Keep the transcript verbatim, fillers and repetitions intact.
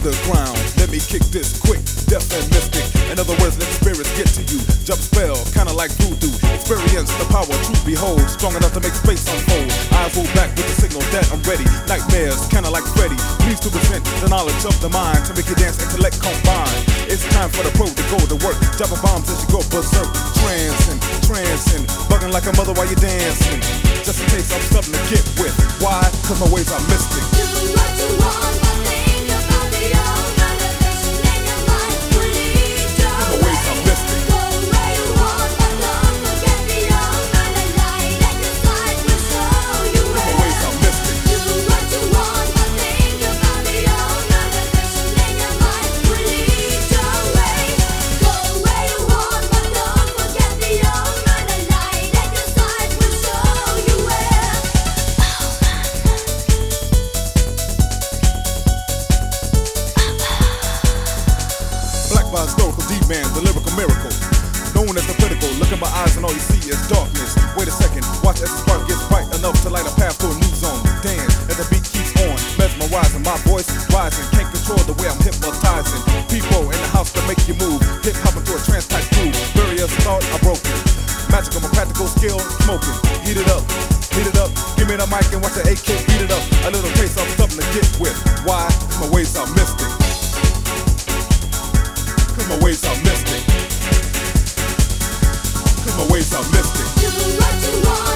underground. Let me kick this quick, deaf and mystic. In other words, let spirits get to you. Jump spell, kinda like voodoo. Experience the power, truth behold. Strong enough to make space unfold. Eyes roll back with the signal that I'm ready. Nightmares, kinda like Freddy. Please to present the knowledge of the mind to make you dance, intellect combine. It's time for the pro to go to work. Dropping bombs as you go berserk. Trancing, trancing, bugging like a mother while you're dancing. Just in case I'm something to get with. Why? Cause my ways are mystic. Do what you want, but think about the old manifestation in your mind. Please don't My ways are mystic. go where you want, but don't forget the old man. The light at your side will show you My where. ways are mystic. Do what you want, but think about the old manifestation in your mind. Please don't wait. Go where you want, but don't forget the old man. The light at your side will show you where. Black by historical D-man, the lyrical miracle. Known as the critical, look in my eyes and all you see is darkness. Wait a second, watch as the spark gets bright enough to light a path to a new zone. Dance as the beat keeps on, mesmerizing, my voice rising. Can't control the way I'm hypnotizing. People in the house to make you move. Hip hop into a trance type groove. Barriers thought are broken. Magical, my practical skill, smoking. Heat it up, heat it up. Give me the mic and watch the A K beat it up. A little taste of something to get with. Why? My ways are mystic. Cause my ways are mystic. Cause my ways are mystic. Do what you want.